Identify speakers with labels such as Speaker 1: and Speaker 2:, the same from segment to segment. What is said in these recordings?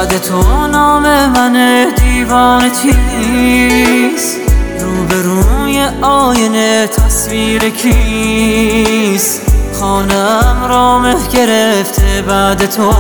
Speaker 1: بعد تو نام من دیوانه چیست؟ روبروی آینه تصویر کیست؟ خانم را مه گرفته بعد تو،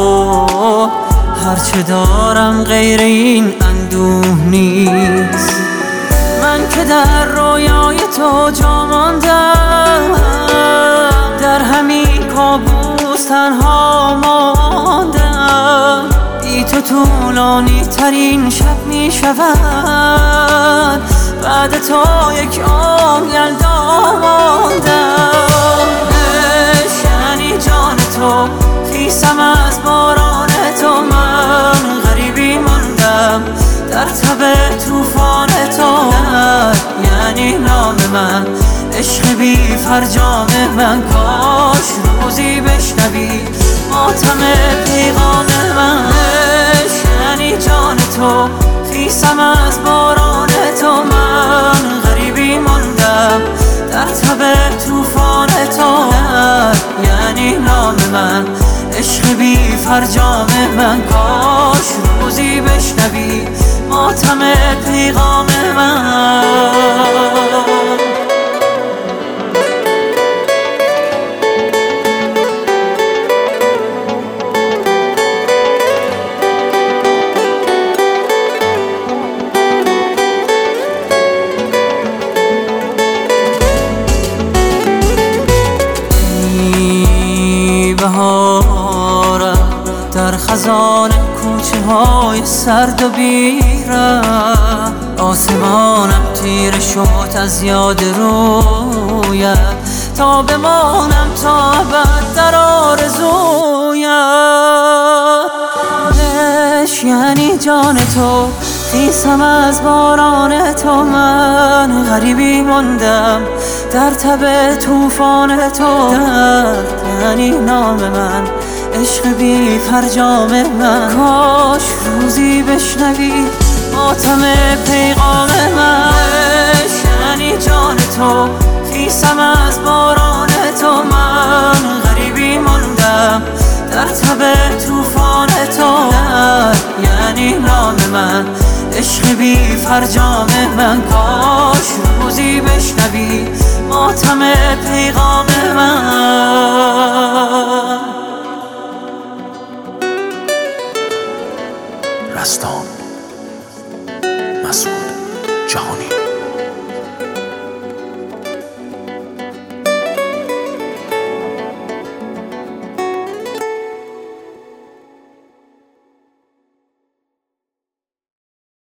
Speaker 1: هرچه دارم غیر این اندوه نیست. من که در رویای تو جا ماندم، در همین کابوس تنها ماندم. بی تو طولانی ترین شب می شود، بعد تو یک عمر یلدا ماندم. یعنی جان تو، خیسم از باران تو، من غریبی ماندم در تب توفان تو. یعنی نام من، عشق بی فرجام من، کاش روزی بشنوی ماتم پیغام من. یعنی جان تو، خیسم از باران تو، من غریبی ماندم در تب توفان تو. یعنی نام من، عشق بی فرجام من، کاش روزی بشنوی ماتم پیغام من. بهارم در خزان کوچه های سرد و بیرم، آسمانم تیره شد از یاد رویت، تا بمانم تا ابد در آرزویت. یعنی جان تو، خیسم از باران تو، من غریبی ماندم در تب توفان تو. یعنی نام من، عشق بی فرجام من، کاش روزی بشنوی ماتم پیغام من. یعنی جان تو، خیسم از باران تو، من غریبی ماندم در تب توفان تو. یعنی نام من، عشق بی فرجام من، کاش روزی بشنوی ماتم پیغام من.
Speaker 2: رستان، مسعود جهانی.